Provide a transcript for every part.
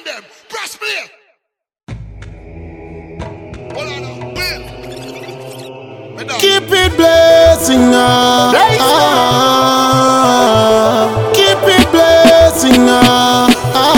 them. Press play. Hold on now. Play. Keep it blessing up. Keep it blessing up.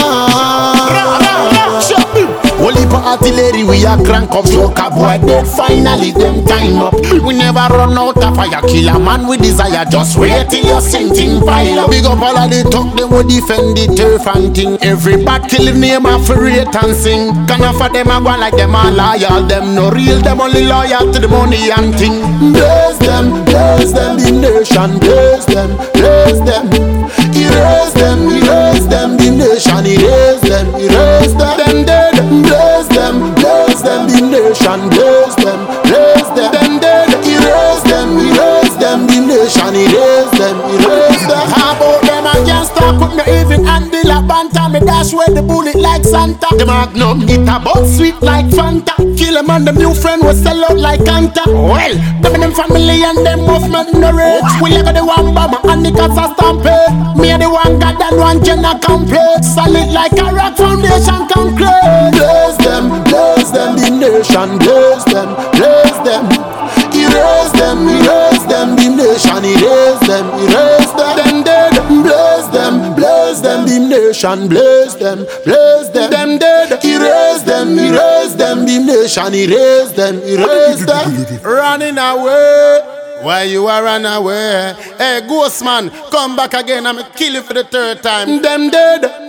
Holy artillery, we are crank up, soca boy dead. Finally, them time up. We never run out of fire. Kill a man with desire. Just wait till your sinking pile up. Big up all of the talk, them will defend the turf and thing. Every bad kill name of rate and sing. Can for them a go like them a loyal. Them no real, them only loyal to the money and thing. Bless them, the nation. Bless them, bless them. Erase them, the nation. Erase them, them dead. Bless them, the nation. Bless them, them dead. Erase them, the nation. Erase them. How about them? I can't stop, put me even handle a banter. Me dash with the bullet like Santa. The Magnum, it a but sweet like Fanta. Kill them and them new friend was sell out like Anta. Well, them family and them movement no rage. We live at the one bomber and the cats are stampede. Me and the one god and one Jenna complete. Solid like a rock foundation concrete. Bless them, the nation. Bless them. Erase them, the nation. Erase them. Them dead. Bless them, the nation. Bless them. Them dead. Erase them, the nation. Erase them. Running away. Why you are run away? Hey, ghost man, come back again. I'm kill you for the third time. Them dead.